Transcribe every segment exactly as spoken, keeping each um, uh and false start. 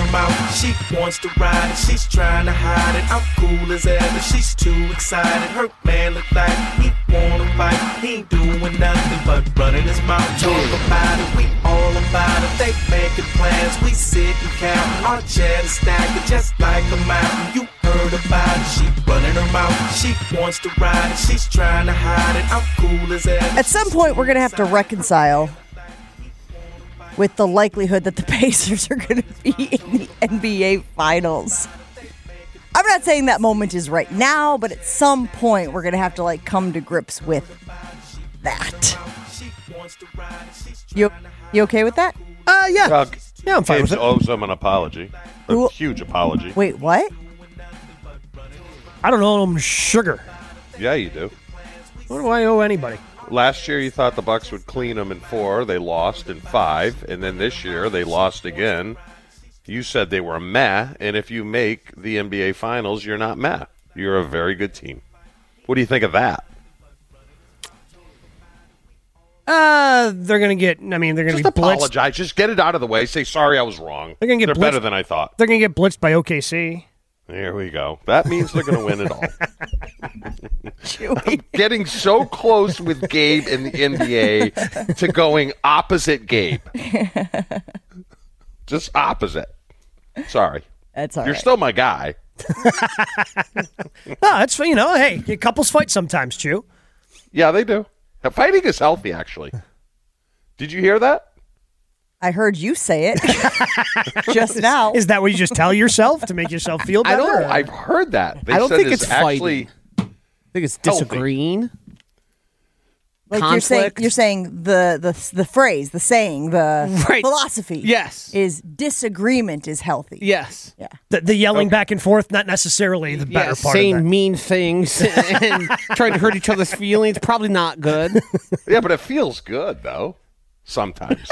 her mouth. She wants to ride it, she's trying to hide it. I'm cool as ever, she's too excited. Her man look like he wanna fight. He ain't doing nothing but running his mouth. Talk about it, we all about it. They making plans, we sit and count. Our chat is stacking just like a mountain. You heard about it, she running her mouth. She wants to ride it, she's trying to hide it. I'm cool as ever. At some point, we're going to have to reconcile with the likelihood that the Pacers are going to be in the N B A Finals. I'm not saying that moment is right now, but at some point, we're going to have to like come to grips with that. You you okay with that? Uh, yeah. Well, yeah, I'm fine with it. owes them an apology. A Who- huge apology. Wait, what? I don't owe them sugar. Yeah, you do. What do I owe anybody? Last year you thought the Bucks would clean them in four. They lost in five. And then this year they lost again. You said they were meh. And if you make the N B A Finals, you're not meh. You're a very good team. What do you think of that? Uh, they're going to get, I mean, they're going to Just be blitzed. apologize. Just get it out of the way. Say, sorry, I was wrong. They're gonna get They're blitzed. better than I thought. They're going to get blitzed by O K C. There we go. That means they're going to win it all. I'm getting so close with Gabe in the N B A to going opposite Gabe. Just opposite. Sorry. That's all You're right. still my guy. No, that's, you know, hey, couples fight sometimes, Chew. Yeah, they do. Fighting is healthy, actually. Did you hear that? I heard you say it just now. Is that what you just tell yourself to make yourself feel I better? don't- or- I've heard that. They I don't said think it's, it's actually. fighting. I think it's Healthy. disagreeing. Like you're saying, conflict. you're saying the, the the phrase, the saying, the Right. philosophy. Yes. Is disagreement is healthy. Yes. Yeah. The, the yelling back and forth, not necessarily the better Yeah, part saying of that. mean things and trying to hurt each other's feelings, probably not good. Yeah, but it feels good, though. Sometimes.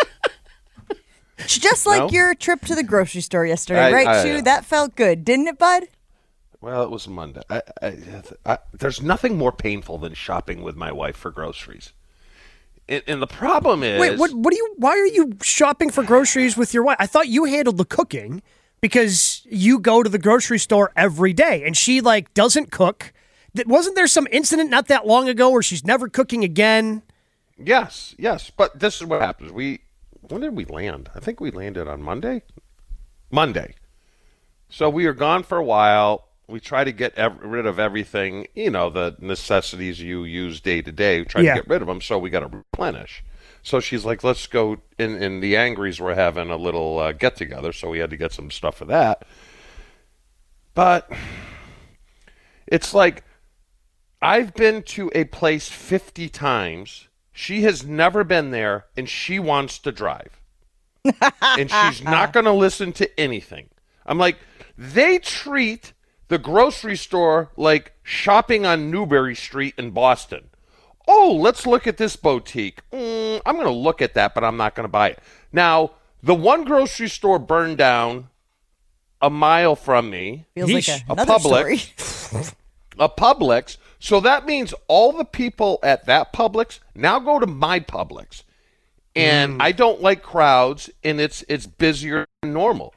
Just like No? your trip to the grocery store yesterday, I- right, I- Shu? That felt good, didn't it, bud? Well, it was Monday. I, I, I, there's nothing more painful than shopping with my wife for groceries. And, and the problem is, Wait, what? What do you? Why are you shopping for groceries with your wife? I thought you handled the cooking because you go to the grocery store every day, and she like doesn't cook. Th- Wasn't there some incident not that long ago where she's never cooking again? yes, yes. But this is what happens. We when did we land? I think we landed on Monday. Monday. So we are gone for a while. We try to get ev- rid of everything, you know, the necessities you use day to day. We try Yeah. to get rid of them, so we got to replenish. So she's like, let's go. And, and the Angries were having a little uh, get together, so we had to get some stuff for that. But it's like I've been to a place fifty times. She has never been there, and she wants to drive. And she's not going to listen to anything. I'm like, they treat the grocery store like shopping on Newbury Street in Boston. Oh, let's look at this boutique. Mm, I'm going to look at that, but I'm not going to buy it. Now, the one grocery store burned down a mile from me. Feels Yeesh. like A another Publix. story. A Publix. So that means all the people at that Publix now go to my Publix. And I don't like crowds, and it's it's busier than normal.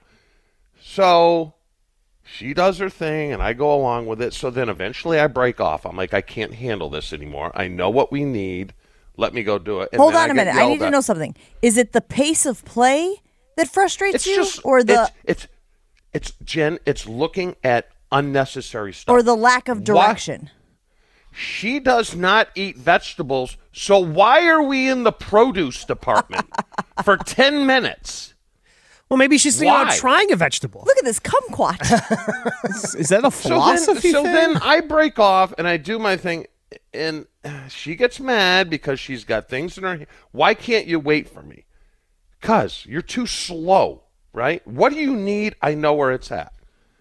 So she does her thing, and I go along with it. So then eventually I break off. I'm like, I can't handle this anymore. I know what we need. Let me go do it. And Hold then on I a get minute. I yelled need to at. know something. Is it the pace of play that frustrates It's you, just or the it's, it's it's Jen. It's looking at unnecessary stuff. or the lack of direction? She does not eat vegetables, so why are we in the produce department for ten minutes? Well, maybe she's thinking Why? about trying a vegetable. Look at this kumquat. Is, is that a So then, philosophy so thing? then I break off and I do my thing, and she gets mad because she's got things in her. Why can't you wait for me? Because you're too slow, right? What do you need? I know where it's at.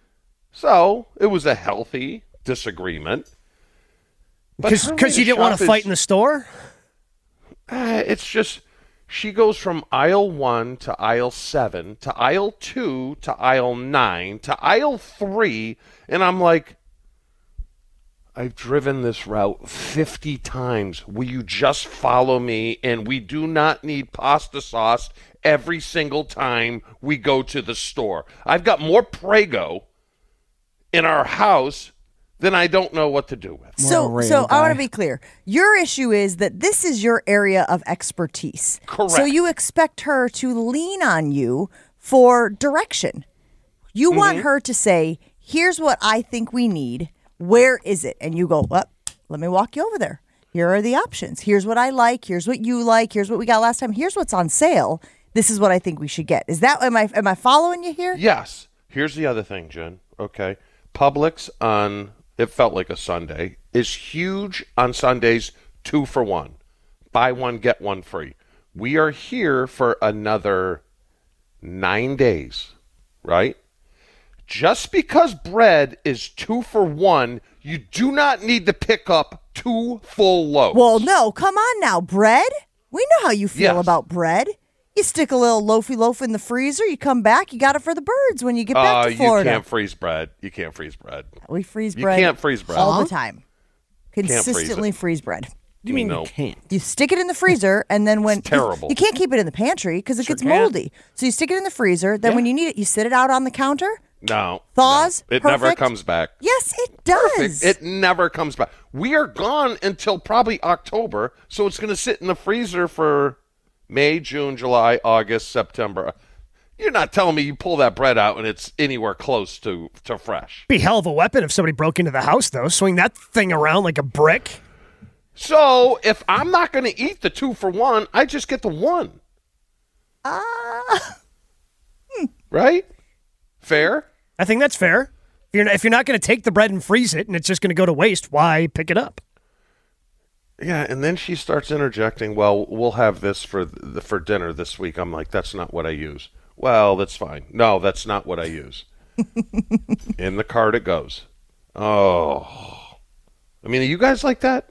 So it was a healthy disagreement. But her way Because you didn't want shop to fight is- in the store? Uh, it's just she goes from aisle one to aisle seven to aisle two to aisle nine to aisle three, and I'm like, I've driven this route fifty times. Will you just follow me? And we do not need pasta sauce every single time we go to the store. I've got more Prego in our house than I don't know what to do with. So, More so Oreo I want to guy. be clear. Your issue is that this is your area of expertise. Correct. So you expect her to lean on you for direction. You want Mm-hmm. her to say, here's what I think we need. Where is it? And you go, well, let me walk you over there. Here are the options. Here's what I like. Here's what you like. Here's what we got last time. Here's what's on sale. This is what I think we should get. Is that, am I, am I following you here? Yes. Here's the other thing, Jen. Okay. Publix on, it felt like a Sunday, is huge on Sundays, two for one. Buy one, get one free. We are here for another nine days, right? Just because bread is two for one, you do not need to pick up two full loaves. Well, no, come on now. Bread? We know how you feel Yes. about bread. You stick a little loafy loaf in the freezer, you come back, you got it for the birds when you get back Uh, to Florida. you can't freeze bread. You can't freeze bread. We freeze You bread can't freeze bread. all Huh? the time. freeze it. Consistently freeze bread. You mean No. you can't? You stick it in the freezer, and then when terrible. you can't keep it in the pantry because it gets can. moldy. So you stick it in the freezer. Then Yeah. when you need it, you sit it out on the counter. No. Thaws, no. It never perfect. comes back. Yes, it does. It never comes back. We are gone until probably October, so it's going to sit in the freezer for May, June, July, August, September. You're not telling me you pull that bread out and it's anywhere close to, to fresh. Be a hell of a weapon if somebody broke into the house, though. Swing that thing around like a brick. So if I'm not going to eat the two for one, I just get the one. Ah. Right? Fair? I think that's fair. If you're not, if you're not going to take the bread and freeze it and it's just going to go to waste, why pick it up? Yeah, and then she starts interjecting, well, we'll have this for the, for dinner this week. I'm like, that's not what I use. Well, that's fine. No, that's not what I use. In the cart it goes. Oh. I mean, are you guys like that?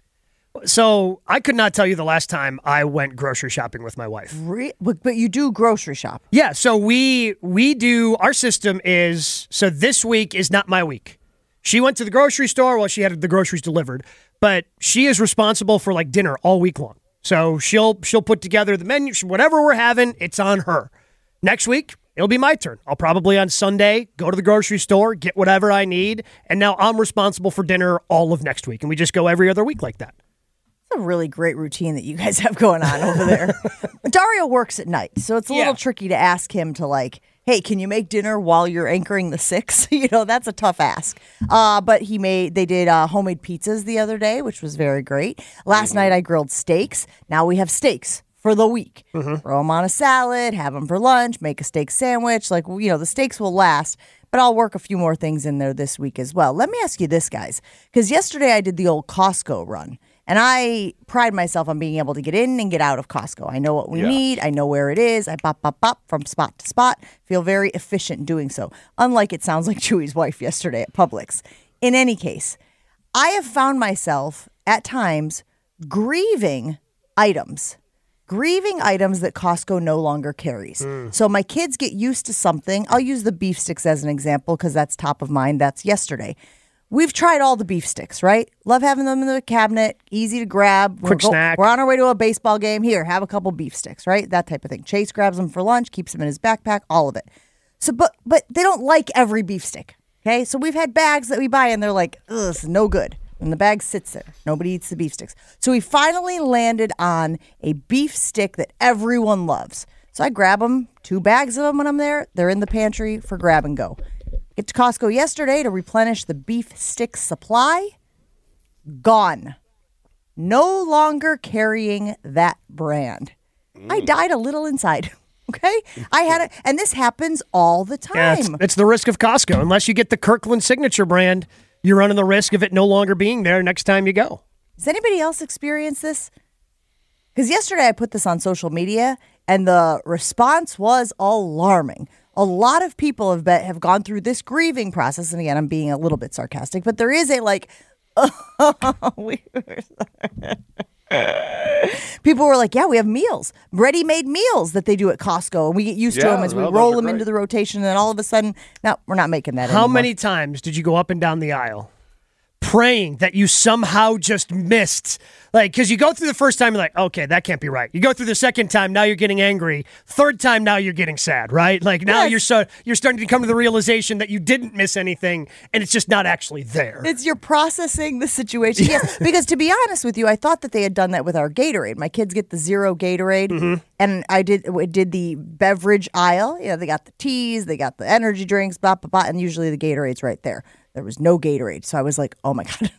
So I could not tell you the last time I went grocery shopping with my wife. Re- but, but you do grocery shop. Yeah, so we we do, our system is, so this week is not my week. She went to the grocery store while she had the groceries delivered, but she is responsible for like dinner all week long. So she'll she'll put together the menu, whatever we're having, it's on her. Next week, it'll be my turn. I'll probably on Sunday go to the grocery store, get whatever I need, and now I'm responsible for dinner all of next week. And we just go every other week like that. It's a really great routine that you guys have going on over there. Dario works at night, so it's a little Yeah. tricky to ask him to like, hey, can you make dinner while you're anchoring the six? You know, that's a tough ask. Uh, but he made, they did uh, homemade pizzas the other day, which was very great. Last night I grilled steaks. Now we have steaks for the week. Throw them on a salad, have them for lunch, make a steak sandwich. Like, you know, the steaks will last. But I'll work a few more things in there this week as well. Let me ask you this, guys, because yesterday I did the old Costco run. And I pride myself on being able to get in and get out of Costco. I know what we Yeah. need. I know where it is. I pop, pop, pop from spot to spot. Feel very efficient in doing so. Unlike it sounds like Chewy's wife yesterday at Publix. In any case, I have found myself at times grieving items. Grieving items that Costco no longer carries. So my kids get used to something. I'll use the beef sticks as an example because that's top of mind. That's yesterday. We've tried all the beef sticks, right? Love having them in the cabinet, easy to grab. Quick we're snack. We're on our way to a baseball game. Here, have a couple beef sticks, right? That type of thing. Chase grabs them for lunch, keeps them in his backpack, all of it. So, but but they don't like every beef stick. Okay, so we've had bags that we buy and they're like, ugh, this is no good. And the bag sits there. Nobody eats the beef sticks. So we finally landed on a beef stick that everyone loves. So I grab them, two bags of them when I'm there. They're in the pantry for grab and go. Get to Costco yesterday to replenish the beef stick supply. Gone. No longer carrying that brand. I died a little inside. Okay? I had it, and this happens all the Yeah, it's, time. it's the risk of Costco. Unless you get the Kirkland signature brand, you're running the risk of it no longer being there next time you go. Does anybody else experience this? Because yesterday I put this on social media, and the response was alarming. A lot of people have been, have gone through this grieving process, and again, I'm being a little bit sarcastic, but there is a like, oh, we people were like, yeah, we have meals, ready-made meals that they do at Costco, and we get used to Yeah, them as we no, those roll are them great. into the rotation, and then all of a sudden, no, we're not making that How anymore. many times did you go up and down the aisle? praying that you somehow just missed. Like, because you go through the first time, you're like, okay, that can't be right. You go through the second time, now you're getting angry. Third time, now you're getting sad, right? Like, now Yes. you're so you're starting to come to the realization that you didn't miss anything, and it's just not actually there. It's you're processing the situation. Yes, because to be honest with you, I thought that they had done that with our Gatorade. My kids get the zero Gatorade, Mm-hmm. and I did did the beverage aisle. You know, they got the teas, they got the energy drinks, blah blah blah, and usually the Gatorade's right there. There was no Gatorade, so I was like, oh my god.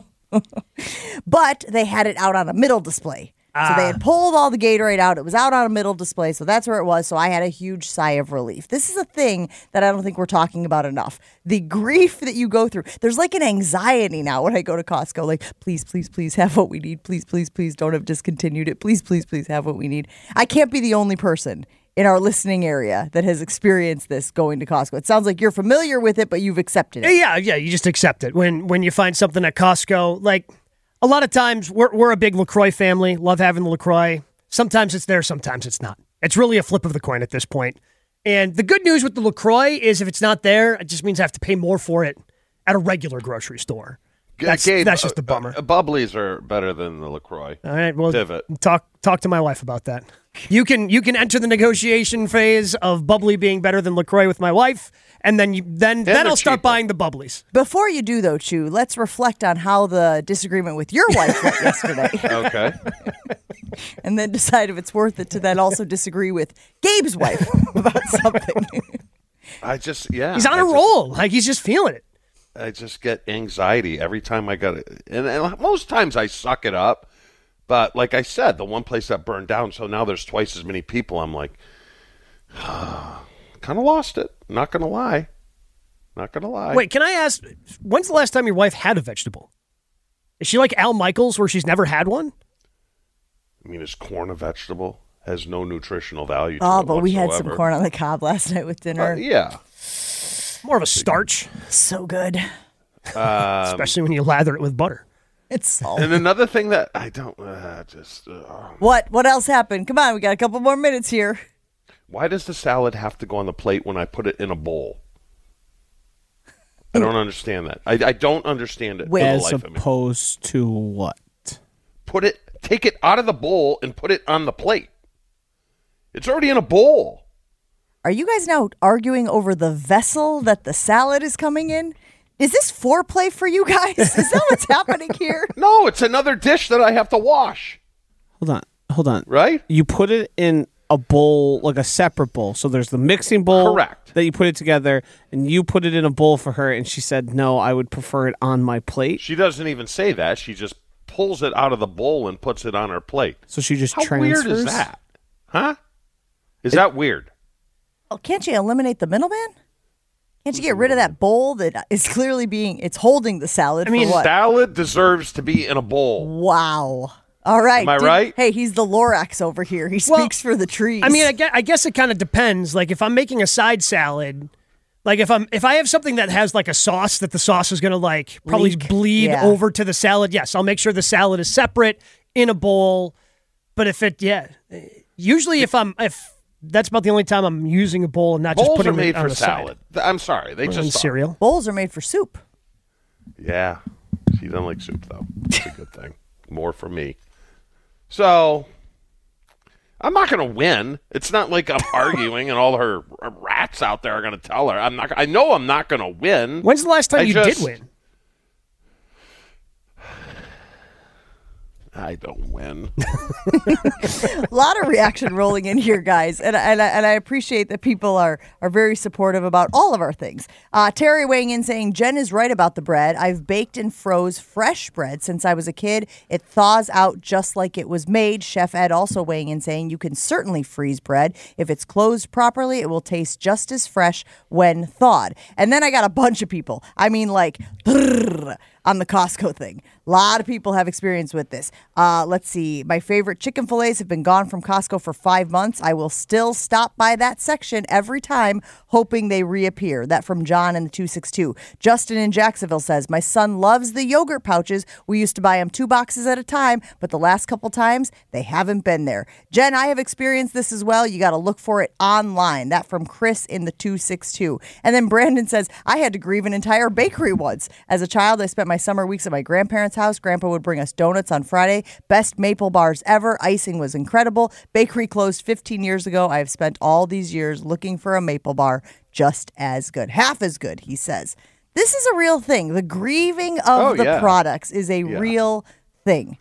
But they had it out on a middle display. So they had pulled all the Gatorade out. It was out on a middle display, so that's where it was. So I had a huge sigh of relief. This is a thing that I don't think we're talking about enough. The grief that you go through. There's like an anxiety now when I go to Costco. Like, please, please, please have what we need. Please, please, please don't have discontinued it. Please, please, please have what we need. I can't be the only person in our listening area that has experienced this going to Costco. It sounds like you're familiar with it, but you've accepted it. Yeah, yeah, you just accept it. When when you find something at Costco, like a lot of times we're we're a big LaCroix family, love having the LaCroix. Sometimes it's there, sometimes it's not. It's really a flip of the coin at this point. And the good news with the LaCroix is if it's not there, it just means I have to pay more for it at a regular grocery store. That's, Gabe, that's just a bummer. Uh, uh, bubblies are better than the LaCroix. All right, well, Pivot. talk talk to my wife about that. You can you can enter the negotiation phase of bubbly being better than LaCroix with my wife, and then you then then they're I'll start cheaper. buying the bubblies. Before you do, though, Chew, let's reflect on how the disagreement with your wife went yesterday. Okay. And then decide if it's worth it to then also disagree with Gabe's wife about something. I just, yeah. He's on I a just- roll, like he's just feeling it. I just get anxiety every time I got it. And, and most times I suck it up. But like I said, the one place that burned down, so now there's twice as many people. I'm like, kind of lost it. Not going to lie. Not going to lie. Wait, can I ask, when's the last time your wife had a vegetable? Is she like Al Michaels where she's never had one? I mean, is corn a vegetable? Has no nutritional value to Oh, it but we had some whatsoever. corn on the cob last night with dinner. Uh, yeah. More of a starch, So good. Um, especially when you lather it with butter. It's salt. And another thing that I don't uh, just uh, What? What else happened? Come on, we got a couple more minutes here. why does the salad have to go on the plate when I put it in a bowl? I don't understand that. I, I don't understand it. for the As life of me. opposed to what? Put it, take it out of the bowl and put it on the plate. It's already in a bowl. Are you guys now arguing over the vessel that the salad is coming in? Is this foreplay for you guys? Is that what's happening here? No, it's another dish that I have to wash. Hold on. Hold on. Right? You put it in a bowl, like a separate bowl. So there's the mixing bowl. Correct. That you put it together, and you put it in a bowl for her, and she said, no, I would prefer it on my plate. She doesn't even say that. She just pulls it out of the bowl and puts it on her plate. So she just How transfers. weird is that? Huh? Is that weird? Oh, can't you eliminate the middleman? Can't you get rid of that bowl that is clearly being, it's holding the salad I mean, for what? Salad deserves to be in a bowl. Wow. All right. Am I Did- right? Hey, he's the Lorax over here. He Well, speaks for the trees. I mean, I guess, I guess it kind of depends. Like if I'm making a side salad, like if I'm if I have something that has like a sauce that the sauce is going to like probably Leak. bleed Yeah. over to the salad, yes, I'll make sure the salad is separate in a bowl. But if it, yeah, usually if I'm if that's about the only time I'm using a bowl and not just Bowls putting are made it on for the salad. Th- I'm sorry. They side. just And are. cereal. Bowls are made for soup. Yeah. She doesn't like soup, though. It's a good thing. More for me. So, I'm not going to win. It's not like I'm arguing and all her rats out there are going to tell her. I'm not. I know I'm not going to win. When's the last time I you just- did win? I don't win. A lot of reaction rolling in here, guys, and and I, and I appreciate that people are are very supportive about all of our things. Uh, Terry weighing in saying Jen is right about the bread. I've baked and froze fresh bread since I was a kid. It thaws out just like it was made. Chef Ed also weighing in saying you can certainly freeze bread if it's closed properly. It will taste just as fresh when thawed. And then I got a bunch of people. I mean, like. On the Costco thing. A lot of people have experience with this. Uh, let's see. My favorite chicken fillets have been gone from Costco for five months. I will still stop by that section every time, hoping they reappear. That from John in the two six two. Justin in Jacksonville says, my son loves the yogurt pouches. We used to buy him two boxes at a time, but the last couple times, they haven't been there. Jen, I have experienced this as well. You got to look for it online. That from Chris in the two six two. And then Brandon says, I had to grieve an entire bakery once. As a child, I spent my summer weeks at my grandparents' house. Grandpa would bring us donuts on Friday. Best maple bars ever. Icing was incredible. Bakery closed fifteen years ago. I have spent all these years looking for a maple bar just as good. Half as good, he says. This is a real thing. The grieving of Oh, the yeah. products is a Yeah. real thing.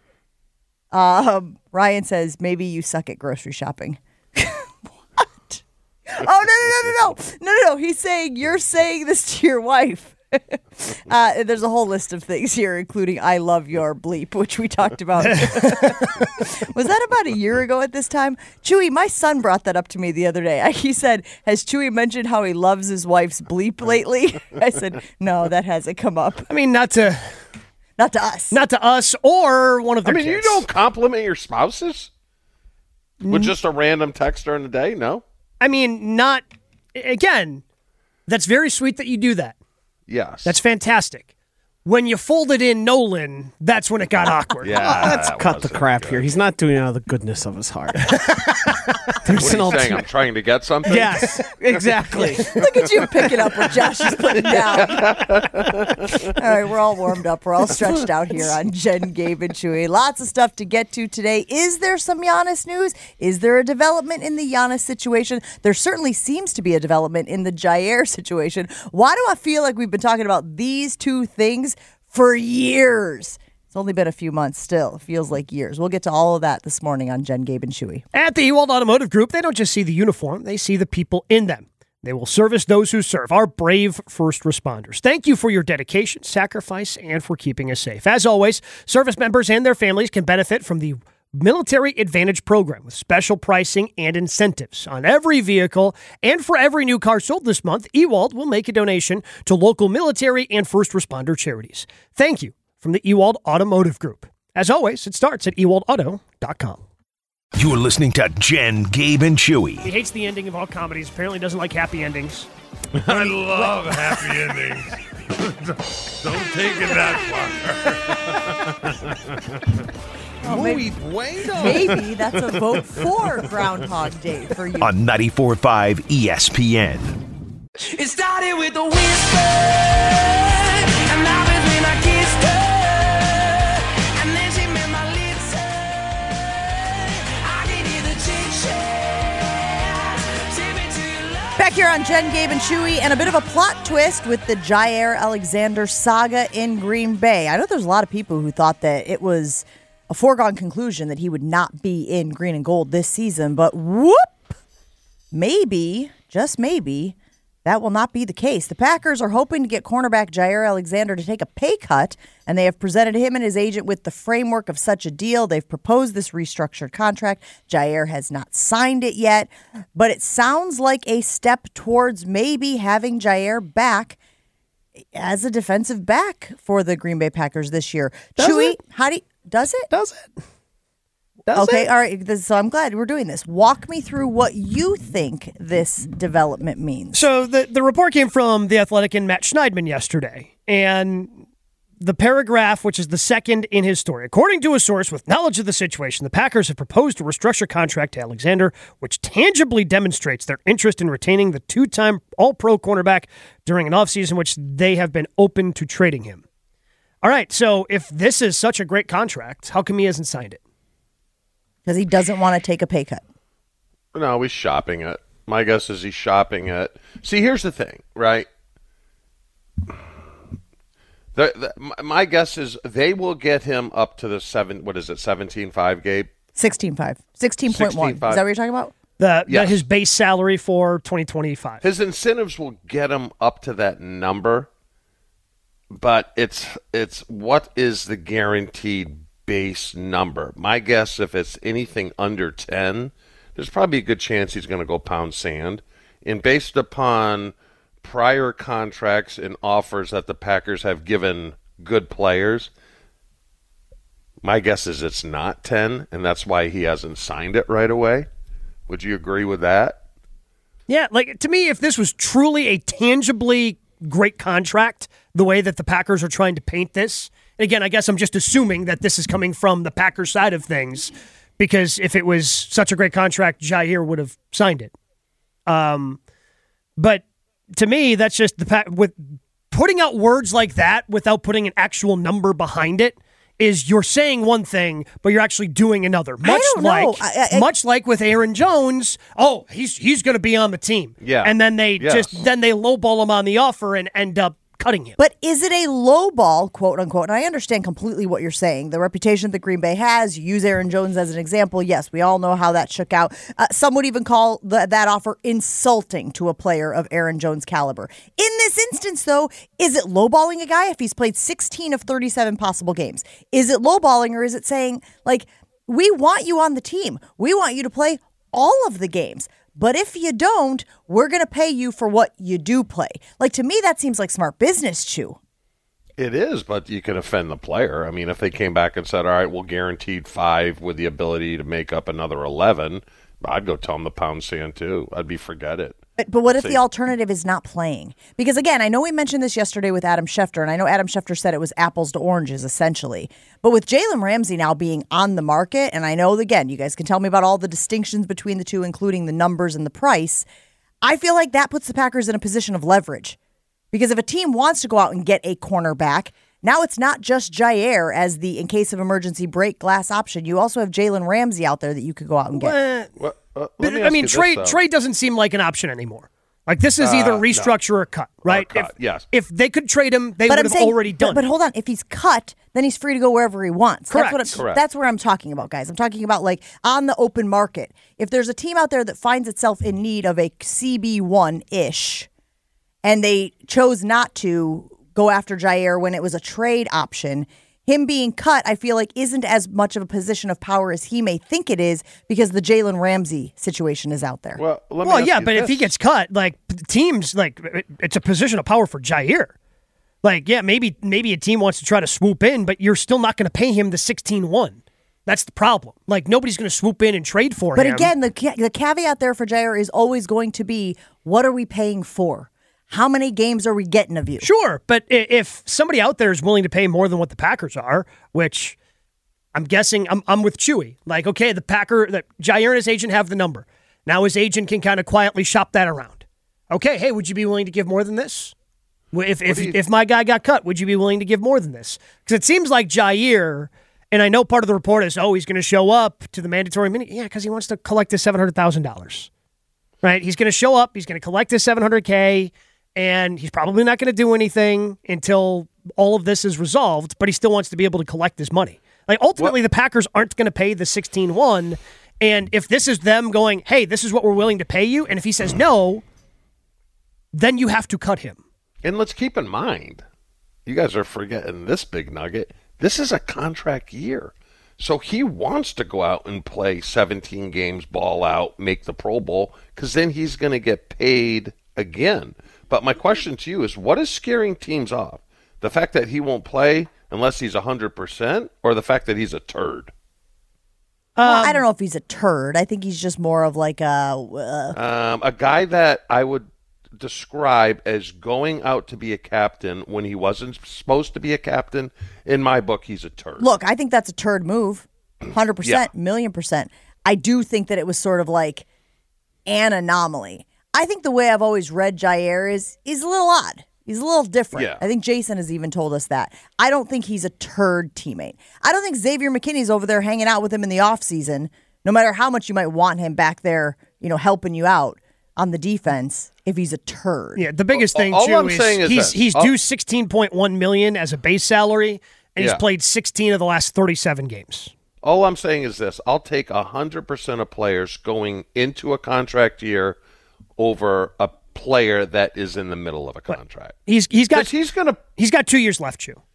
Um, Ryan says, maybe you suck at grocery shopping. What? Oh, no, no, no, no, no. No, no, no. He's saying you're saying this to your wife. uh, there's a whole list of things here, including I love your bleep, which we talked about. Was that about a year ago at this time? Chewy, my son brought that up to me the other day. He said, has Chewy mentioned how he loves his wife's bleep lately? I said, no, that hasn't come up. I mean, not to Not to us. not to us or one of I their mean, kids. you don't compliment your spouses with just a random text during the day, no? I mean, not again. That's very sweet that you do that. Yes. That's fantastic. When you folded in Nolan, that's when it got awkward. yeah. Let's that cut the wasn't crap good. here. He's not doing it out of the goodness of his heart. What There's are an you saying? I'm alternate. trying to get something? Yes, exactly. Look at you picking up what Josh is putting down. All right, we're all warmed up. We're all stretched out here on Jen, Gabe, and Chewy. Lots of stuff to get to today. Is there some Giannis news? Is there a development in the Giannis situation? There certainly seems to be a development in the Jair situation. Why do I feel like we've been talking about these two things for years? It's only been a few months still. It feels like years. We'll get to all of that this morning on Jen, Gabe, and Chewy. At the Ewald Automotive Group, they don't just see the uniform, they see the people in them. They will service those who serve, our brave first responders. Thank you for your dedication, sacrifice, and for keeping us safe. As always, service members and their families can benefit from the Military Advantage program with special pricing and incentives on every vehicle. And for every new car sold this month, Ewald will make a donation to local military and first responder charities. Thank you from the Ewald Automotive Group. As always, it starts at ewald auto dot com. You're listening to Jen, Gabe, and Chewy. He hates the ending of all comedies. Apparently doesn't like happy endings. I love happy endings. Don't take it that far. Oh, maybe, bueno. maybe that's a vote for Groundhog Day for you. On ninety-four point five E S P N. It started with a whisper, and now it's when I kissed her, and then she made my lips hurt. I can hear the chit-chat, tip it to your love. Back here on Jen, Gabe, and Chewy, and a bit of a plot twist with the Jair Alexander saga in Green Bay. I know there's a lot of people who thought that it was a foregone conclusion that he would not be in green and gold this season, but whoop, maybe, just maybe, that will not be the case. The Packers are hoping to get cornerback Jair Alexander to take a pay cut, and they have presented him and his agent with the framework of such a deal. They've proposed this restructured contract. Jair has not signed it yet, but it sounds like a step towards maybe having Jair back as a defensive back for the Green Bay Packers this year. Does Chewy, it? how do you, does it? Does it? Does Okay, it? all right. This, so I'm glad we're doing this. Walk me through what you think this development means. So the, the report came from The Athletic and Matt Schneidman yesterday, and the paragraph, which is the second in his story. According to a source with knowledge of the situation, the Packers have proposed a restructured contract to Alexander, which tangibly demonstrates their interest in retaining the two-time All-Pro cornerback during an offseason which they have been open to trading him. All right, so if this is such a great contract, how come he hasn't signed it? Because he doesn't want to take a pay cut. No, he's shopping it. My guess is he's shopping it. See, here's the thing, right? The, the, my guess is they will get him up to the seven. What is it, seventeen five, Gabe? sixteen point five. sixteen point one. Is that sixteen point five. what you're talking about? The, the Yes. his base salary for twenty twenty-five. His incentives will get him up to that number, but it's it's what is the guaranteed base number? My guess, if it's anything under ten, there's probably a good chance he's going to go pound sand. And based upon prior contracts and offers that the Packers have given good players, my guess is it's not ten, and that's why he hasn't signed it right away. Would you agree with that? Yeah, like to me, if this was truly a tangibly great contract, the way that the Packers are trying to paint this, and again, I guess I'm just assuming that this is coming from the Packers side of things, because if it was such a great contract, Jair would have signed it. Um, but to me, that's just the pack with putting out words like that without putting an actual number behind it is you're saying one thing, but you're actually doing another. Much don't like, know. I- I- much like with Aaron Jones. Oh, he's he's going to be on the team. Yeah. and then they Yes. just then they lowball him on the offer and end up cutting him. But is it a low ball, quote unquote? And I understand completely what you're saying. The reputation that Green Bay has, you use Aaron Jones as an example. Yes, we all know how that shook out. Uh, some would even call the, that offer insulting to a player of Aaron Jones' caliber. In this instance, though, is it lowballing a guy if he's played sixteen of thirty-seven possible games? Is it lowballing, or is it saying, like, we want you on the team. We want you to play all of the games. But if you don't, we're going to pay you for what you do play. Like, to me, that seems like smart business, Chew. It is, but you can offend the player. I mean, if they came back and said, all right, we'll guaranteed five with the ability to make up another eleven, I'd go tell them the pound sand too. I'd be forget it. But, but what if See. the alternative is not playing? Because, again, I know we mentioned this yesterday with Adam Schefter, and I know Adam Schefter said it was apples to oranges, essentially. But with Jalen Ramsey now being on the market, and I know, again, you guys can tell me about all the distinctions between the two, including the numbers and the price, I feel like that puts the Packers in a position of leverage. Because if a team wants to go out and get a cornerback, now it's not just Jair as the, in case of emergency, break glass option. You also have Jalen Ramsey out there that you could go out and get. Eh, Well, uh, let but, me I ask mean, you this, trade though. trade doesn't seem like an option anymore. Like, this is either Uh, restructure or cut, right? cut, if, yes. if they could trade him, they But would I'm have saying, already but- done But, it. hold on, if he's cut, then he's free to go wherever he wants. Correct. That's what I'm, Correct. That's where I'm talking about, guys. I'm talking about like on the open market. If there's a team out there that finds itself in need of a C B one ish, and they chose not to go after Jair when it was a trade option, him being cut, I feel like, isn't as much of a position of power as he may think it is because the Jalen Ramsey situation is out there. Well, let me Well, ask yeah, you but if he this. gets cut, like p- teams, like it- it's a position of power for Jair. Like, yeah, maybe maybe a team wants to try to swoop in, but you're still not going to pay him the sixteen one. That's the problem. Like, nobody's going to swoop in and trade for But him. again, the ca- the caveat there for Jair is always going to be, what are we paying for? How many games are we getting of you? Sure, but i- if somebody out there is willing to pay more than what the Packers are, which I'm guessing I'm, I'm with Chewy. Like, okay, the Packer, that Jair and his agent have the number. Now his agent can kind of quietly shop that around. Okay, hey, would you be willing to give more than this? If if, do you- if my guy got cut, would you be willing to give more than this? Because it seems like Jair, and I know part of the report is, oh, he's going to show up to the mandatory minute. Yeah, because he wants to collect his seven hundred thousand dollars. Right? He's going to show up, he's going to collect his seven hundred K, and he's probably not going to do anything until all of this is resolved, but he still wants to be able to collect his money. Like, ultimately, the Packers aren't going to pay the sixteen one, and if this is them going, hey, this is what we're willing to pay you, and if he says no, then you have to cut him. And let's keep in mind, you guys are forgetting this big nugget. This is a contract year. So he wants to go out and play seventeen games, ball out, make the Pro Bowl, because then he's going to get paid again. But my question to you is, what is scaring teams off? The fact that he won't play unless he's one hundred percent, or the fact that he's a turd? Well, I don't know if he's a turd. I think he's just more of like a. Uh, Um, a guy that I would describe as going out to be a captain when he wasn't supposed to be a captain. In my book, he's a turd. look, I think that's a turd move. one hundred percent, million percent. I do think that it was sort of like an anomaly. I think the way I've always read Jair is he's a little odd. He's a little different. Yeah. I think Jason has even told us that. I don't think he's a turd teammate. I don't think Xavier McKinney's over there hanging out with him in the offseason, no matter how much you might want him back there, you know, helping you out on the defense, if he's a turd. Yeah, the biggest thing all too I'm is, saying is he's this. he's All- due sixteen point one million as a base salary, and Yeah. he's played sixteen of the last thirty-seven games. All I'm saying is this. I'll take one hundred percent of players going into a contract year over a player that is in the middle of a contract. He's he's got 'Cause he's going to he's got two years left, Chew.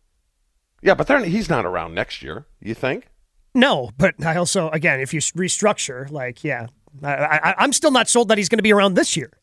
Yeah, but they're, he's not around next year, you think? No, but I also again, if you restructure, like yeah, I, I, I'm still not sold that he's going to be around this year.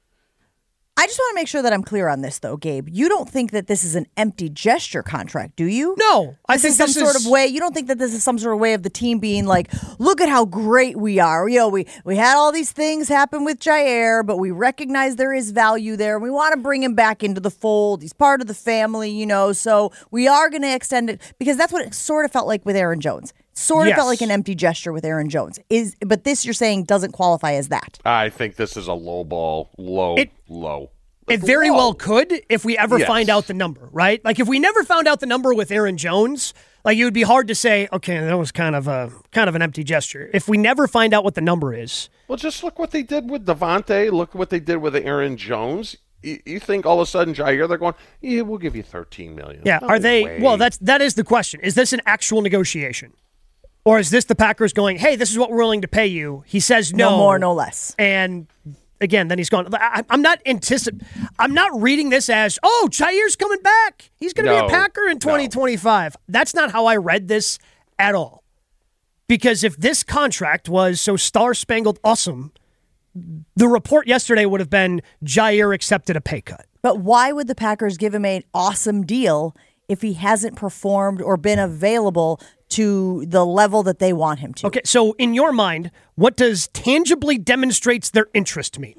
I just want to make sure that I'm clear on this, though, Gabe. You don't think that this is an empty gesture contract, do you? No, I This think is some this sort is- of way. You don't think that this is some sort of way of the team being like, look at how great we are. You know, we we had all these things happen with Jair, but we recognize there is value there. We want to bring him back into the fold. He's part of the family, you know. So we are going to extend it because that's what it sort of felt like with Aaron Jones. Sort of Yes. felt like an empty gesture with Aaron Jones. Is but this you're saying doesn't qualify as that. I think this is a low ball, low, It- low. It very whoa. well could if we ever Yes. find out the number, right? Like if we never found out the number with Aaron Jones, like it would be hard to say, okay, that was kind of a kind of an empty gesture. If we never find out what the number is. Well, just look what they did with Devontae. Look what they did with Aaron Jones. You, you think all of a sudden, Jair, they're going, yeah, we'll give you thirteen million dollars. Yeah, No are they way. well, that's that is the question. Is this an actual negotiation? Or is this the Packers going, hey, this is what we're willing to pay you? He says no. No more, no less. And again, then he's gone. I, I'm not anticip- I'm not reading this as, oh, Jair's coming back. He's going to No, be a Packer in twenty twenty-five. That's not how I read this at all. Because if this contract was so star-spangled awesome, the report yesterday would have been Jair accepted a pay cut. But why would the Packers give him an awesome deal if he hasn't performed or been available to the level that they want him to? Okay, so in your mind, what does tangibly demonstrates their interest mean?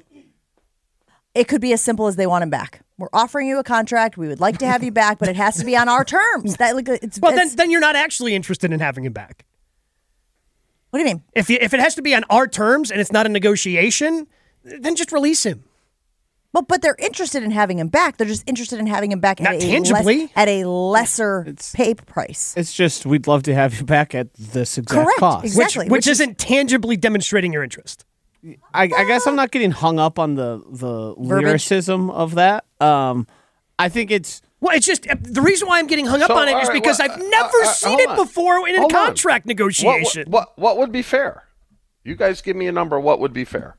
It could be as simple as they want him back. We're offering you a contract. We would like to have you back, but it has to be on our terms. That like it's Well, then, it's- then you're not actually interested in having him back. what do you mean? If you, if it has to be on our terms and it's not a negotiation, then just release him. Well, but they're interested in having him back. They're just interested in having him back Not at a tangibly. less, at a lesser It's- pay price. It's just we'd love to have you back at this exact Correct, cost. exactly. Which, Which which is- isn't tangibly demonstrating your interest. I, I guess I'm not getting hung up on the the Verbiage. lyricism of that. Um, I think it's Well, it's just the reason why I'm getting hung up So, on it all is right, because well, I've uh, never uh, seen hold it on. before in a Hold on. contract What, negotiation. what, what, what would be fair? You guys give me a number. What would be fair?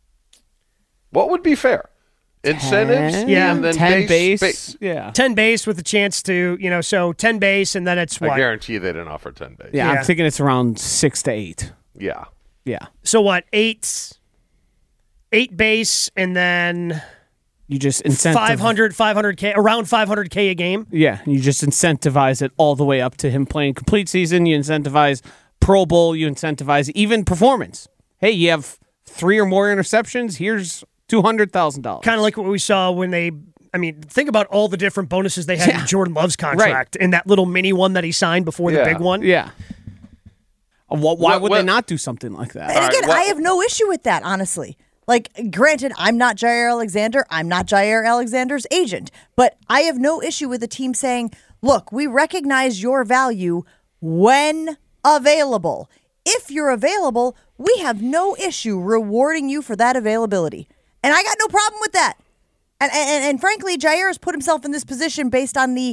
What would be fair? Incentives? ten, Yeah. And then ten base, base. ba- Yeah. ten base with a chance to, you know, so ten base and then it's I what? guarantee you they didn't offer ten base. yeah, Yeah. I'm thinking it's around six to eight. Yeah. Yeah, So what? Eight, eight base and then you just incentive five hundred, five hundred K, around five hundred K a game. Yeah, you just incentivize it all the way up to him playing complete season. You incentivize Pro Bowl. You incentivize even performance. Hey, you have three or more interceptions. Here's two hundred thousand dollars. Kind of like what we saw when they, I mean, think about all the different bonuses they had Yeah. in Jordan Love's contract and that little mini one that he signed before the Yeah. big one. Yeah. Uh, wh- Why What- would what- they not do something like that? And All again, right, well- I have no issue with that, honestly. Like, granted, I'm not Jair Alexander. I'm not Jair Alexander's agent. But I have no issue with the team saying, look, we recognize your value when available. If you're available, we have no issue rewarding you for that availability. And I got no problem with that. And, and, and frankly, Jair has put himself in this position based on the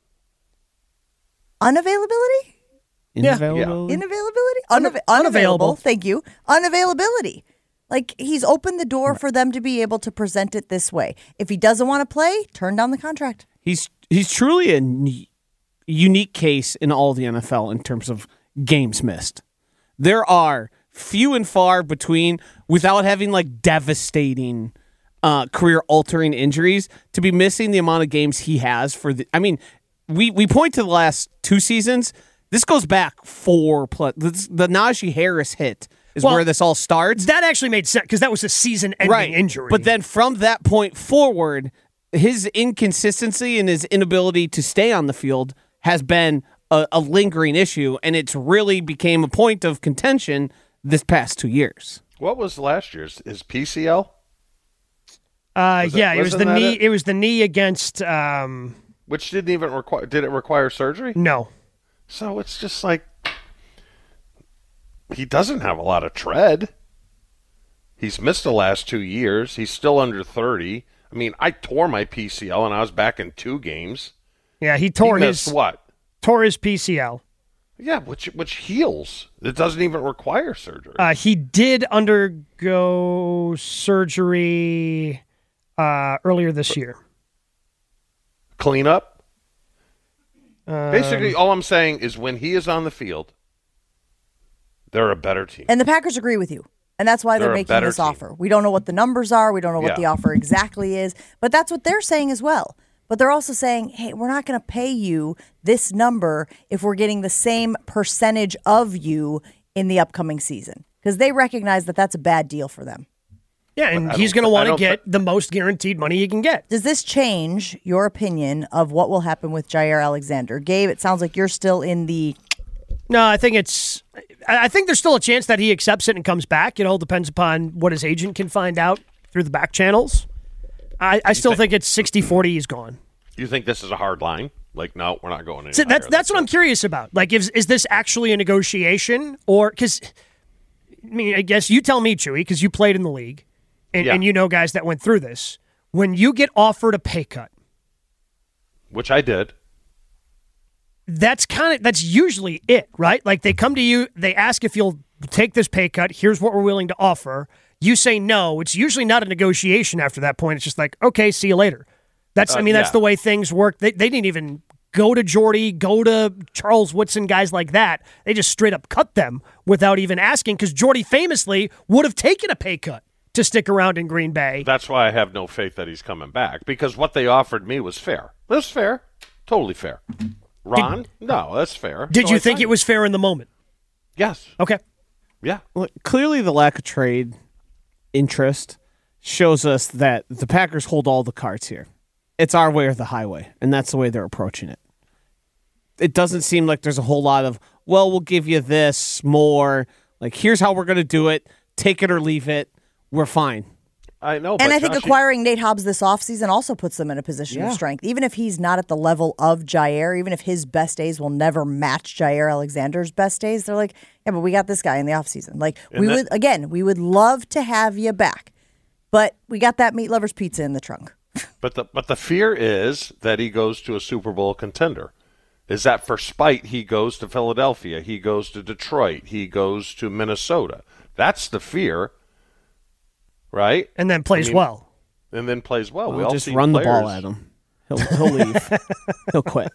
unavailability? Unavailable? Inavailability? Unava- unavailable. unavailable. Thank you. Unavailability. Like, he's opened the door for them to be able to present it this way. If he doesn't want to play, turn down the contract. He's he's truly a n- unique case in all the N F L in terms of games missed. There are few and far between without having like devastating uh, career-altering injuries to be missing the amount of games he has for the. I mean, we we point to the last two seasons. This goes back four plus. This, the Najee Harris hit is Well, where this all starts. That actually made sense because that was a season-ending injury. But then from that point forward, his inconsistency and his inability to stay on the field has been a, a lingering issue, and it's really became a point of contention this past two years. What was last year's? His P C L? uh, was it- yeah, it was wasn't the that knee. it? It was the knee against. Um, Which didn't even require. Did it require surgery? no, So it's just like he doesn't have a lot of tread. He's missed the last two years. He's still under thirty. I mean, I tore my P C L and I was back in two games. yeah, he He tore missed his what? tore his P C L. Yeah, which which heals. It doesn't even require surgery. Uh, he did undergo surgery uh, earlier this year. Clean up. Um, Basically, all I'm saying is when he is on the field, they're a better team. And the Packers agree with you. And that's why they're, They're a making better this team. offer. We don't know what the numbers are. We don't know what Yeah. the offer exactly is. But that's what they're saying as well. But they're also saying, hey, we're not going to pay you this number if we're getting the same percentage of you in the upcoming season. Because they recognize that that's a bad deal for them. Yeah, and I he's don't- going to I want to don't get thi- the most guaranteed money he can get. Does this change your opinion of what will happen with Jair Alexander? Gabe, it sounds like you're still in the No, I think it's. I I think there's still a chance that he accepts it and comes back. It all depends upon what his agent can find out through the back channels. I, I still think it's sixty forty. He's gone. You think this is a hard line? Like, no, we're not going any So that's higher. that's what I'm curious about. Like, is is this actually a negotiation, or because I mean, I guess you tell me, Chewy, because you played in the league, and, Yeah. and you know guys that went through this. When you get offered a pay cut, Which I did. that's kind of that's usually it, right? Like they come to you, they ask if you'll take this pay cut. Here's what we're willing to offer. You say no. It's usually not a negotiation after that point. It's just like, okay, see you later. That's, Uh, I mean, that's yeah. the way things work. They, they didn't even go to Jordy, go to Charles Woodson, guys like that. They just straight up cut them without even asking because Jordy famously would have taken a pay cut to stick around in Green Bay. That's why I have no faith that he's coming back, because what they offered me was fair. That's fair. Totally fair. Ron? no, that's fair. Did So you I think signed it was fair in the moment? Yes. Okay. Yeah. Well, clearly, the lack of trade interest shows us that the Packers hold all the cards here. It's our way or the highway, and that's the way they're approaching it. It doesn't seem like there's a whole lot of, well, we'll give you this more. Like, here's how we're going to do it. Take it or leave it. We're fine. I know. And but I think Josh, you- acquiring Nate Hobbs this offseason also puts them in a position Yeah. of strength. Even if he's not at the level of Jair, even if his best days will never match Jair Alexander's best days, they're like, yeah, but we got this guy in the offseason. Like, we that- would, again, we would love to have you back, but we got that meat lovers pizza in the trunk. But the but the fear is that he goes to a Super Bowl contender. Is that for spite he goes to Philadelphia, he goes to Detroit, he goes to Minnesota. That's the fear, right? And then plays I mean, well. And then plays well. we We'll all just see run players. the ball at him. He'll, he'll leave. He'll quit.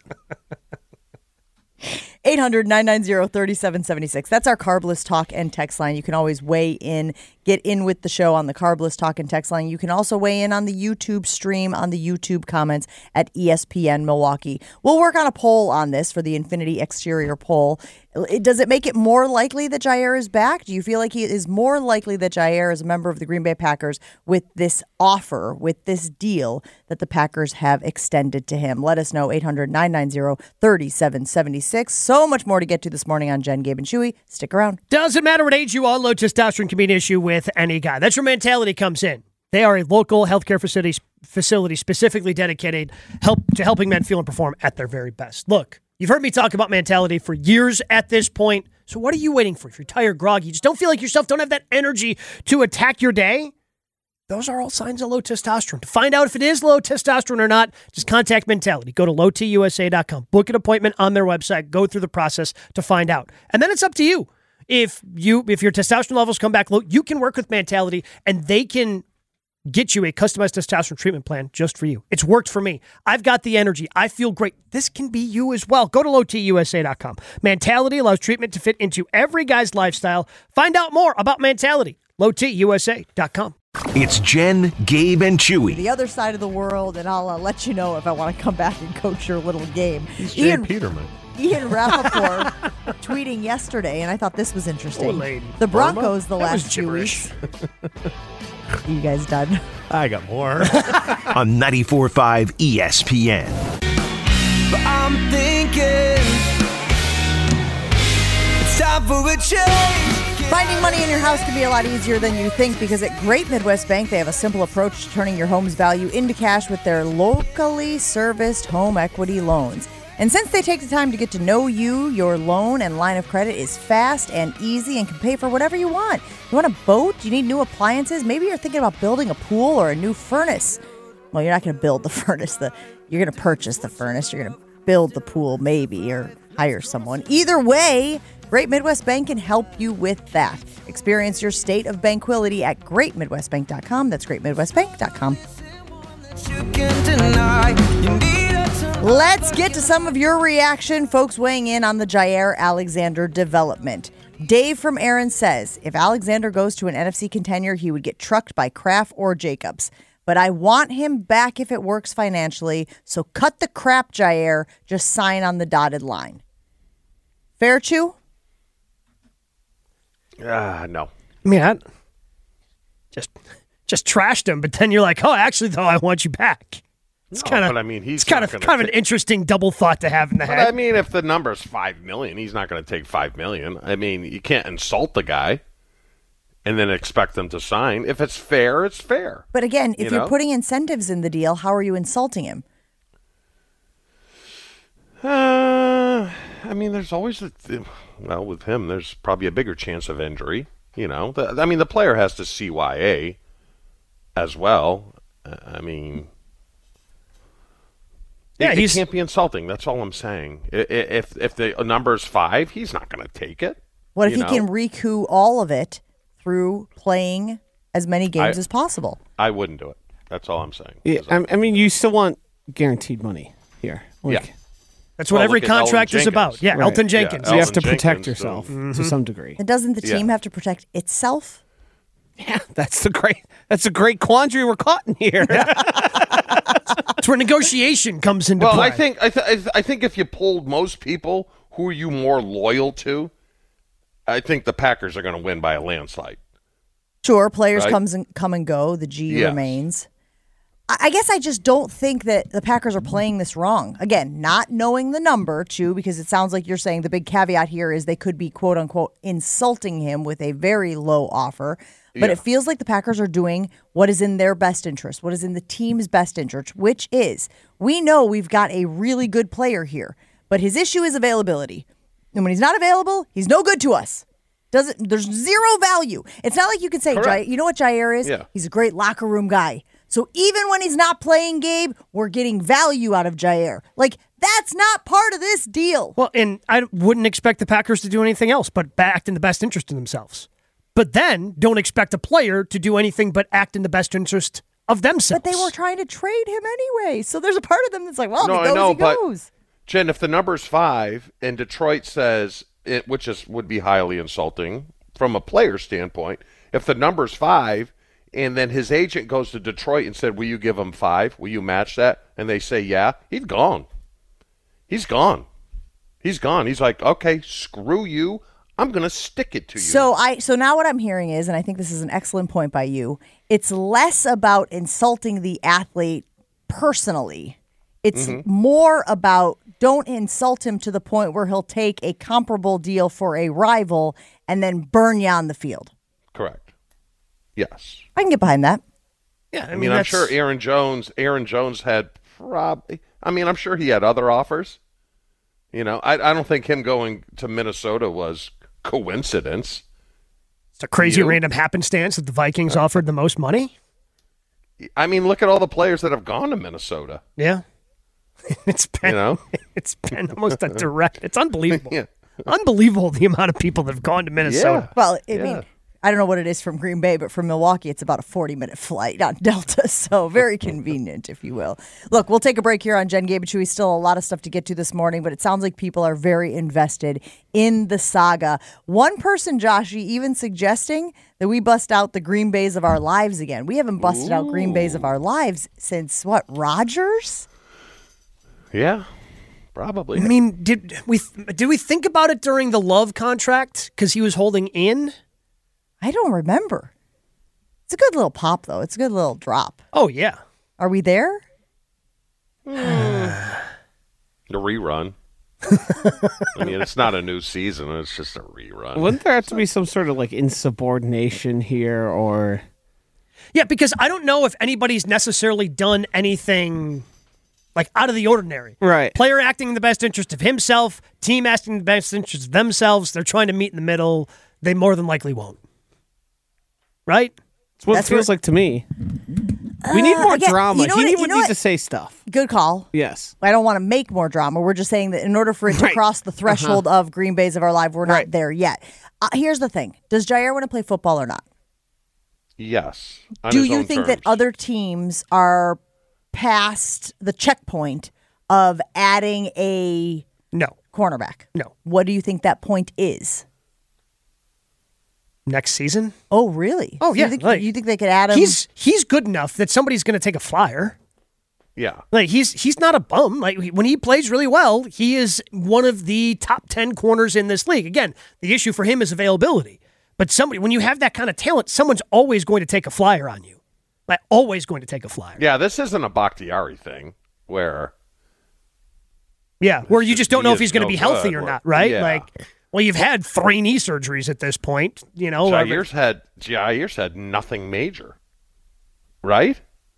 eight hundred, nine nine zero, three seven seven six. That's our Carbless Talk and text line. You can always weigh in, get in with the show on the Carbless Talk and text line. You can also weigh in on the YouTube stream, on the YouTube comments at E S P N Milwaukee. We'll work on a poll on this for the Infinity Exterior poll. It- Does it make it more likely that Jair is back? Do you feel like he is more likely that Jair is a member of the Green Bay Packers with this offer, with this deal that the Packers have extended to him? Let us know, eight hundred, nine nine zero, three seven seven six. So much more to get to this morning on Jen, Gabe, and Chewy. Stick around. Doesn't matter what age you are, low testosterone can be an issue with any guy. That's where Mentality comes in. They are a local healthcare facility, facility specifically dedicated help to helping men feel and perform at their very best. Look, you've heard me talk about Mentality for years at this point, so what are you waiting for? If you're tired, groggy, you just don't feel like yourself, don't have that energy to attack your day, those are all signs of low testosterone. To find out if it is low testosterone or not, just contact Mentality. Go to low t u s a dot com. Book an appointment on their website. Go through the process to find out. And then it's up to you. If you if your testosterone levels come back low, you can work with Mentality, and they can get you a customized testosterone treatment plan just for you. It's worked for me. I've got the energy. I feel great. This can be you as well. Go to low t u s a dot com. Mentality allows treatment to fit into every guy's lifestyle. Find out more about Mentality. low t u s a dot com. It's Jen, Gabe, and Chewy. The other side of the world, and I'll uh, let you know if I want to come back and coach your little game. He's Jay Ian, Peterman. Ian Rappaport tweeting yesterday, and I thought this was interesting. Oh, lady. The Broncos the That was last two gibberish. weeks. You guys done? I got more. On ninety-four point five E S P N. I'm thinking it's time for a change. Finding money in your house can be a lot easier than you think because at Great Midwest Bank, they have a simple approach to turning your home's value into cash with their locally serviced home equity loans. And since they take the time to get to know you, your loan and line of credit is fast and easy and can pay for whatever you want. You want a boat? Do you need new appliances? Maybe you're thinking about building a pool or a new furnace. Well, you're not going to build the furnace. The, you're going to purchase the furnace. You're going to build the pool maybe or hire someone. Either way, Great Midwest Bank can help you with that. Experience your state of banquility at great midwest bank dot com. That's great midwest bank dot com. Let's get to some of your reaction. Folks weighing in on the Jair Alexander development. Dave from Aaron says, if Alexander goes to an N F C contender, he would get trucked by Kraft or Jacobs. But I want him back if it works financially, so cut the crap, Jair. Just sign on the dotted line. Fair, Chew? Ah, no. I mean, I just just trashed him, but then you're like, oh, actually, though, I want you back. It's No, kind of, but I mean, he's it's kind not of gonna kind of an take- interesting double thought to have in the But head. I mean, if the number's five million, he's not going to take five million. I mean, you can't insult the guy. and then expect them to sign. If it's fair, it's fair. But again, if You you're know? putting incentives in the deal, how are you insulting him? Uh, I mean, there's always a, well, with him, there's probably a bigger chance of injury. You know, the, I mean, the player has to C Y A as well. Uh, I mean, Yeah, it, he's- it can't be insulting. That's all I'm saying. I- i- If if the number is five, he's not going to take it. What if you he know? can recoup all of it through playing as many games I- as possible? I wouldn't do it. That's all I'm saying. Yeah, I, I mean, you still want guaranteed money here. Like, Yeah. That's what Well, every look at Elton contract is Jenkins. about. Yeah, Right. Elton Yeah, Jenkins. You have Elton to protect Jenkins, yourself so- to some degree. And doesn't the Yeah. team have to protect itself? Yeah, that's the great. That's a great quandary we're caught in here. That's where negotiation comes into Well, play. I think I, th- I th- I think if you polled most people, who are you more loyal to? I think the Packers are going to win by a landslide. Sure, players Right. comes and come and go. The G Yes. remains. I I guess I just don't think that the Packers are playing this wrong. Again, not knowing the number, too, because it sounds like you're saying the big caveat here is they could be, quote unquote, insulting him with a very low offer. But Yeah. it feels like the Packers are doing what is in their best interest, what is in the team's best interest, which is we know we've got a really good player here, but his issue is availability. And when he's not available, he's no good to us. Doesn't there's zero value. It's not like you can say, Correct. Jair, you know what Jair is? Yeah. He's a great locker room guy. So even when he's not playing, Gabe, we're getting value out of Jair. Like, that's not part of this deal. Well, and I wouldn't expect the Packers to do anything else but act in the best interest of themselves. But then don't expect a player to do anything but act in the best interest of themselves. But they were trying to trade him anyway. So there's a part of them that's like, well, No, if he I goes, know, he but goes. Jen, if the number's five and Detroit says it, which is would be highly insulting from a player standpoint, if the number's five and then his agent goes to Detroit and said, "Will you give him five? Will you match that?" and they say, "Yeah," he's gone. He's gone. He's gone. He's like, "Okay, screw you. I'm going to stick it to you." So I so now what I'm hearing is, and I think this is an excellent point by you, it's less about insulting the athlete personally. It's Mm-hmm. more about don't insult him to the point where he'll take a comparable deal for a rival and then burn you on the field. Correct. Yes. I can get behind that. Yeah, I I mean, mean, I'm that's, sure Aaron Jones. Aaron Jones had probably. I mean, I'm sure he had other offers. You know, I, I don't think him going to Minnesota was coincidence. it's a crazy you- random happenstance that the Vikings offered the most money. I mean, look at all the players that have gone to Minnesota. Yeah. It's been, You know? it's been almost a direct. It's unbelievable. Yeah. Unbelievable the amount of people that have gone to Minnesota. Well, I Yeah. mean, I don't know what it is from Green Bay, but from Milwaukee, it's about a forty minute flight on Delta. So very convenient, if you will. Look, we'll take a break here on Jen, Gabe, and Chewy. Still a lot of stuff to get to this morning, but it sounds like people are very invested in the saga. One person, Joshy, even suggesting that we bust out the Green Bays of our lives again. We haven't busted out Green Bays of our lives since, what, Rodgers? Yeah, probably. I mean, did we did we think about it during the Love contract because he was holding in? I don't remember. It's a good little pop, though. It's a good little drop. Oh yeah. Are we there? The rerun. I mean, it's not a new season. It's just a rerun. Wouldn't there have to be some sort of like insubordination here, or Yeah, because I don't know if anybody's necessarily done anything like out of the ordinary. Right. Player acting in the best interest of himself, team acting in the best interest of themselves. They're trying to meet in the middle. They more than likely won't. Right? it's what That's it feels where- like to me? We need more again, drama. you know he what- need- you would know need what- to say stuff. Good call. Yes. I don't want to make more drama. We're just saying that in order for it to Right. cross the threshold of Green Bays of our life, we're not Right. there yet. Uh, here's the thing. Does Jair want to play football or not? Yes. on Do his you own think that terms. other teams are past the checkpoint of adding a No. cornerback? No. What do you think that point is? Next season? Oh, really? Oh, So you yeah, think, like, you think they could add him? He's he's good enough that somebody's going to take a flyer. Yeah. Like he's he's not a bum. Like when he plays really well, he is one of the top ten corners in this league. Again, the issue for him is availability. But somebody, when you have that kind of talent, someone's always going to take a flyer on you. Like always going to take a flyer. Yeah, this isn't a Bakhtiari thing where Yeah, where you just don't know he if he's is going to no be healthy good, or or- not, right? yeah. Like Well, you've had three knee surgeries at this point. You know, Jair's had Jair's had nothing major, right?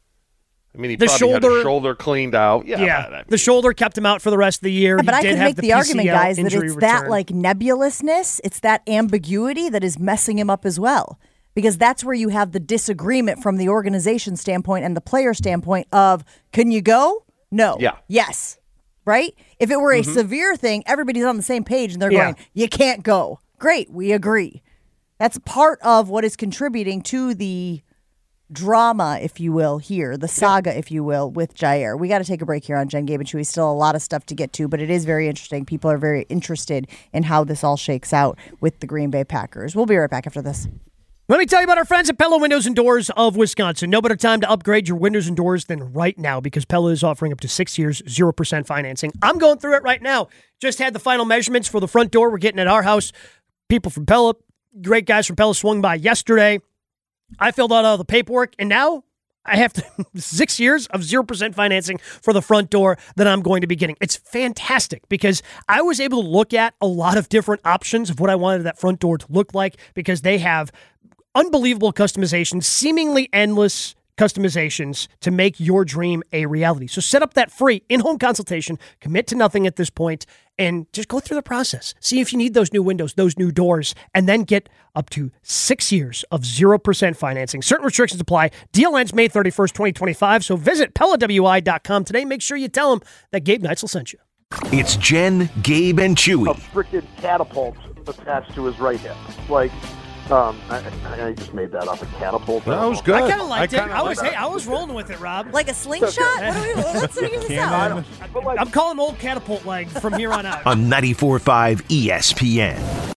I mean, he the probably shoulder, had his shoulder cleaned out. Yeah, yeah. but, I mean, the shoulder kept him out for the rest of the year. Yeah, but he I did can have make the, the P C L argument, guys, that injury it's that return. like nebulousness, it's that ambiguity that is messing him up as well. Because that's where you have the disagreement from the organization standpoint and the player standpoint of, can you go? No. Yeah. Yes. Right? If it were a Mm-hmm. severe thing, everybody's on the same page and they're Yeah. going, you can't go. Great, we agree. That's part of what is contributing to the drama, if you will, here, the saga, if you will, with Jair. We got to take a break here on Jen, Gabe, and Chewy. Still a lot of stuff to get to, but it is very interesting. People are very interested in how this all shakes out with the Green Bay Packers. We'll be right back after this. Let me tell you about our friends at Pella Windows and Doors of Wisconsin. No better time to upgrade your windows and doors than right now because Pella is offering up to six years, zero percent financing. I'm going through it right now. Just had the final measurements for the front door we're getting at our house. People from Pella, great guys from Pella swung by yesterday. I filled out all the paperwork, and now I have to six years of zero percent financing for the front door that I'm going to be getting. It's fantastic because I was able to look at a lot of different options of what I wanted that front door to look like because they have unbelievable customizations, seemingly endless customizations to make your dream a reality. So set up that free in-home consultation, commit to nothing at this point, and just go through the process. See if you need those new windows, those new doors, and then get up to six years of zero percent financing. Certain restrictions apply. Deal ends May thirty-first, twenty twenty-five, so visit Pella W I dot com today. Make sure you tell them that Gabe Neitzel sent you. It's Jen, Gabe, and A Chewy. freaking catapult attached to his right hip. Like, um, I, I just made that up. A catapult. That was good. I kind of liked it. kinda I was, like hey, I was rolling with it, Rob. Like a slingshot? What do we, let's figure this out. But like, I'm calling him old catapult leg from here on out. On ninety-four point five E S P N.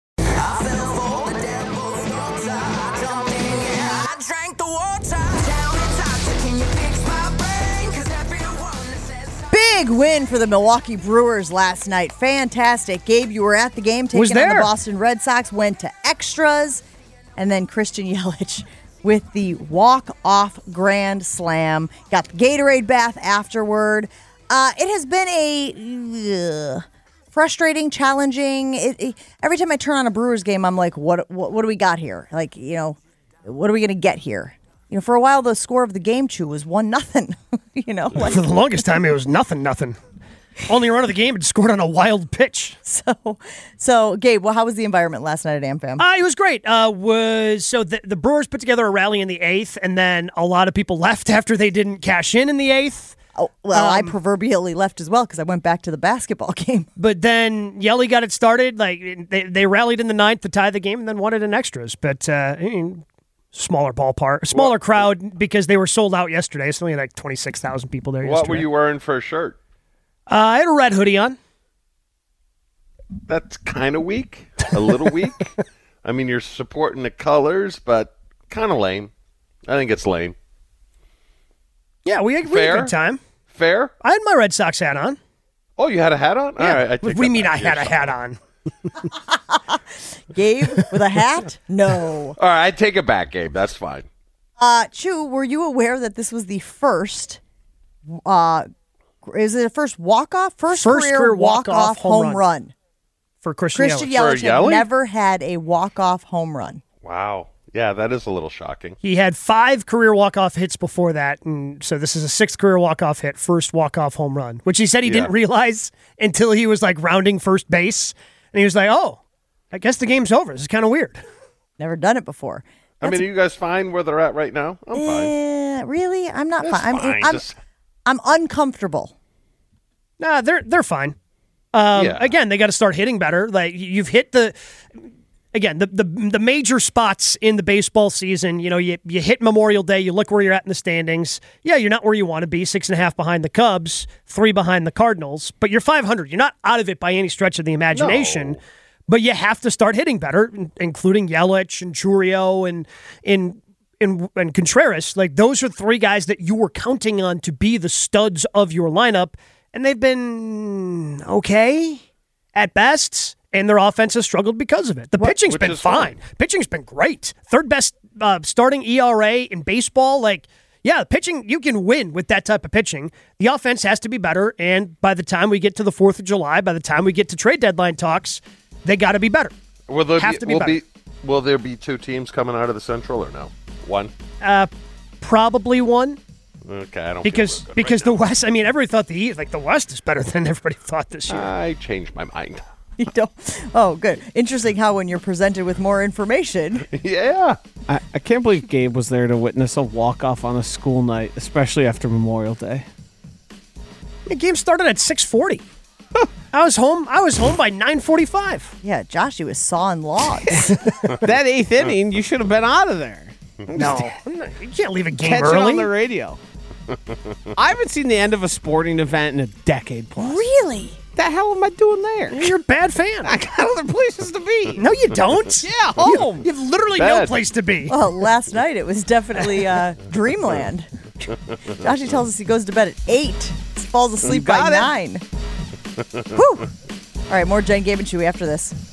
Big win for the Milwaukee Brewers last night. Fantastic. Gabe, you were at the game, taking Was on the there. Boston Red Sox, went to extras, and then Christian Yelich with the walk-off grand slam. Got the Gatorade bath afterward. Uh, it has been a uh, frustrating, challenging. It, it, every time I turn on a Brewers game, I'm like, what, what, what do we got here? Like, you know, what are we going to get here? You know, for a while, the score of the game, Chew, was one nothing. You know, like, For the longest time, it was nothing, nothing. Only run of the game and scored on a wild pitch. so, so Gabe, well, how was the environment last night at AmFam? Uh, it was great. Uh, was so the, the Brewers put together a rally in the eighth, and then a lot of people left after they didn't cash in in the eighth. Oh, well, I Um, proverbially left as well because I went back to the basketball game. But then Yelly got it started. Like they, they rallied in the ninth to tie the game, and then won it in extras. But uh, I mean, smaller ballpark, smaller crowd because they were sold out yesterday. It's only like twenty-six thousand people there what yesterday. were you wearing for a shirt? Uh, I had a red hoodie on. That's kind of weak. A little weak. I mean, you're supporting the colors, but kind of lame. I think it's lame. Yeah, we had, we had a Fair? good time. Fair? I had my Red Sox hat on. Oh, you had a hat on? Yeah. All right. I what take do you that mean I back. had a You're hat sorry. on? Gabe with a hat? No. All right, I take it back, Gabe. That's fine. Uh, Chew, were you aware that this was the first? Uh, is it the first walk off? First, First career, career walk walk-off off home home run. run. For Christian, Christian Yelich. Yelich For had Yelich? never had a walk off home run. Wow. Yeah, that is a little shocking. He had five career walk-off hits before that, and so this is a sixth career walk-off hit, first walk-off home run, which he said he Yeah. didn't realize until he was like rounding first base, and he was like, "Oh, I guess the game's over. This is kind of weird." Never done it before. I mean, are you guys fine where they're at right now? I'm fine. Eh, really? I'm not That's fine. I'm, fine. I'm, Just- I'm uncomfortable. Nah, they're they're fine. Um, Yeah. Again, they got to start hitting better. Like you've hit the. Again, the, the the major spots in the baseball season, you know, you, you hit Memorial Day, you look where you're at in the standings. Yeah, you're not where you want to be, six and a half behind the Cubs, three behind the Cardinals, but you're five hundred. You're not out of it by any stretch of the imagination, No. but you have to start hitting better, in- including Yelich and Churio and, and, and, and Contreras. Like, those are three guys that you were counting on to be the studs of your lineup, and they've been okay at best. And their offense has struggled because of it. The pitching's Which been is fine. fine. Pitching's been great. Third best uh, starting E R A in baseball. Like, yeah, pitching, you can win with that type of pitching. The offense has to be better. And by the time we get to the fourth of July, by the time we get to trade deadline talks, They got to be better. Will there Have be, to be will better. be will there be two teams coming out of the Central or no? One. Uh, probably one. Okay, I don't because feel real good because right the now. West. I mean, everybody thought the East, like the West is better than everybody thought this year. I changed my mind. You don't. Oh, good. Interesting how when you're presented with more information. Yeah. I, I can't believe Gabe was there to witness a walk-off on a school night, especially after Memorial Day. The game started at six forty. I was home. I was home by nine forty-five. Yeah, Josh, he was sawing logs. That eighth inning, you should have been out of there. No, I'm not- you can't leave a game Catch it early. on the radio. I haven't seen the end of a sporting event in a decade plus. Really? What the hell am I doing there? You're a bad fan. I got other places to be. No, you don't. Yeah, home. You have literally no Bad. place to be. Well, last night it was definitely uh, Dreamland. Joshy tells us he goes to bed at eight, falls asleep by got it. nine. Whew. All right, more Jen, Gabe, and Chewy after this.